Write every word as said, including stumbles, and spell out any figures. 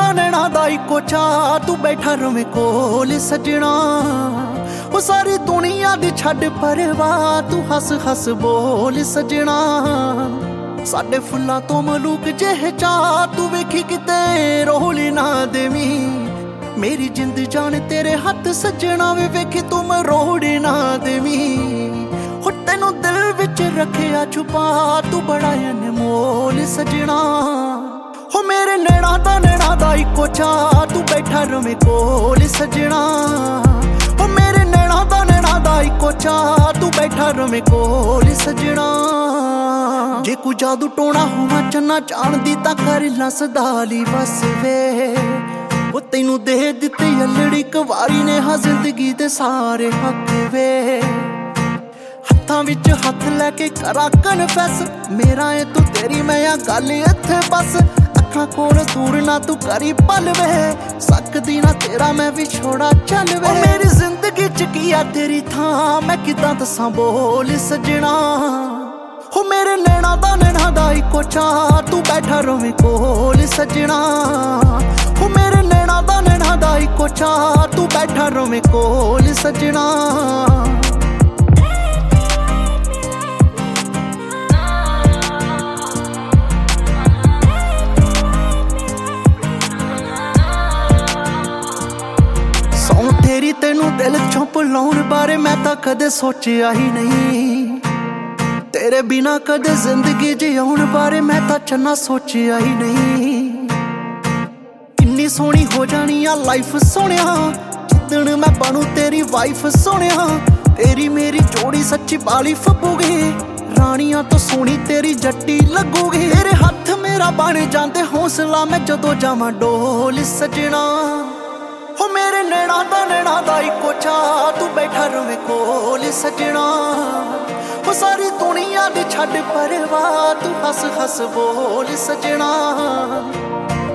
दा नैना दा इक्को चा तू बैठा रवें कोल सजना। वो सारी दुनिया दी छड्ड परवाह तू हस हस बोल सजना। साडे फुल्लां तो मलूक जेह चा तू वेखी किते रोल ना देवी। मेरी जिंद जान तेरे हथ सजना वे वेखी तू मरोड़ ना देवी। हो तेनू दिल विच रखिया छुपा तू बड़ा अनमोल सजना। हो मेरे नैना दा नैना दा इक्को चा तू बैठा रवें कोल सजना। हो मेरे नैना दा नैना दा इक्को चा तू बैठा रवें कोल सजना। जे कोई जादू टोना होना चन्ना चांदी तां कर ला सदाली बस वे। वो तेनू दे दित्ती अल्लड़ी कवारी ने हा जिंदगी दे सारे हक वे। हत्थां विच हत्थ लैके करा कन्फैस मेरा ए तू तेरी मैं आ गल इत्थे बस। अखां कोल दूर ना तू करी पल वे सकदी ना तेरा मैं विछोड़ा चल वे। मेरी जिंदगी च की आ तेरी थां मैं किदां दसां बोल सजना। हो मेरे नैना दा नैना दा इक्को चा तू बैठा रवें कोल सजना। हो मेरे नैना दा नैना दा इक्को चा तू बैठा रवें कोल सजना। सौं तेरी तेनू दिल चों भुलाउण बारे मैं तां कदे सोचिया ही नहीं। तेरे बिना कदे जिंदगी जिउण बारे मैं तां चन्ना सोचिया ही नहीं। किन्नी सोहनी हो जानी आ लाइफ सोहणिया जिद्दण मैं बनू तेरी वाइफ सोहणिया। तेरी मेरी जोड़ी सच्ची बाली फब्बूगी रानियां तो सोहनी तेरी जट्टी लगूगी। तेरे हत्थ मेरा बन जांदे हौसला मैं जदों जावां डोल सजना। हो मेरे नैना दा नैना दा इक्को चा तू बैठा रवें कोल सजना। हो सारी दुनिया दी छड्ड परवाह तू हस हस बोल सजना।